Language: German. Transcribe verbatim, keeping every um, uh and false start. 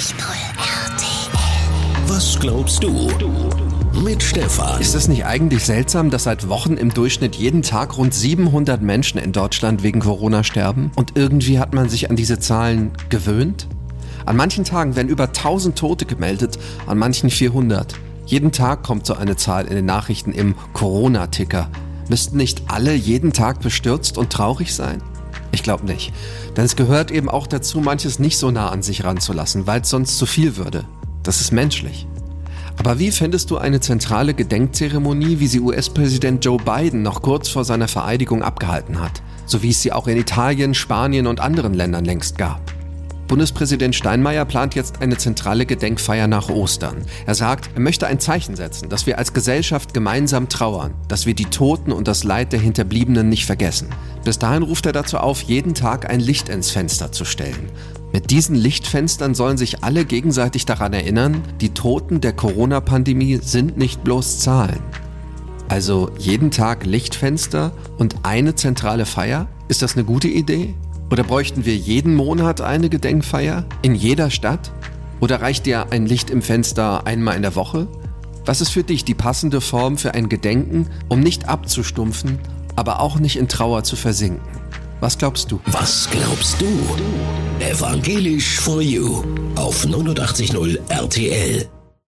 null R T L. Was glaubst du? Mit Stefan. Ist es nicht eigentlich seltsam, dass seit Wochen im Durchschnitt jeden Tag rund siebenhundert Menschen in Deutschland wegen Corona sterben? Und irgendwie hat man sich an diese Zahlen gewöhnt? An manchen Tagen werden über tausend Tote gemeldet, an manchen vierhundert. Jeden Tag kommt so eine Zahl in den Nachrichten im Corona-Ticker. Müssten nicht alle jeden Tag bestürzt und traurig sein? Ich glaube nicht. Denn es gehört eben auch dazu, manches nicht so nah an sich ranzulassen, weil es sonst zu viel würde. Das ist menschlich. Aber wie findest du eine zentrale Gedenkzeremonie, wie sie U S-Präsident Joe Biden noch kurz vor seiner Vereidigung abgehalten hat? So wie es sie auch in Italien, Spanien und anderen Ländern längst gab. Bundespräsident Steinmeier plant jetzt eine zentrale Gedenkfeier nach Ostern. Er sagt, er möchte ein Zeichen setzen, dass wir als Gesellschaft gemeinsam trauern, dass wir die Toten und das Leid der Hinterbliebenen nicht vergessen. Bis dahin ruft er dazu auf, jeden Tag ein Licht ins Fenster zu stellen. Mit diesen Lichtfenstern sollen sich alle gegenseitig daran erinnern, die Toten der Corona-Pandemie sind nicht bloß Zahlen. Also jeden Tag Lichtfenster und eine zentrale Feier? Ist das eine gute Idee? Oder bräuchten wir jeden Monat eine Gedenkfeier? In jeder Stadt? Oder reicht dir ein Licht im Fenster einmal in der Woche? Was ist für dich die passende Form für ein Gedenken, um nicht abzustumpfen, aber auch nicht in Trauer zu versinken? Was glaubst du? Was glaubst du? Evangelisch for You auf neunundachtzig Komma null R T L.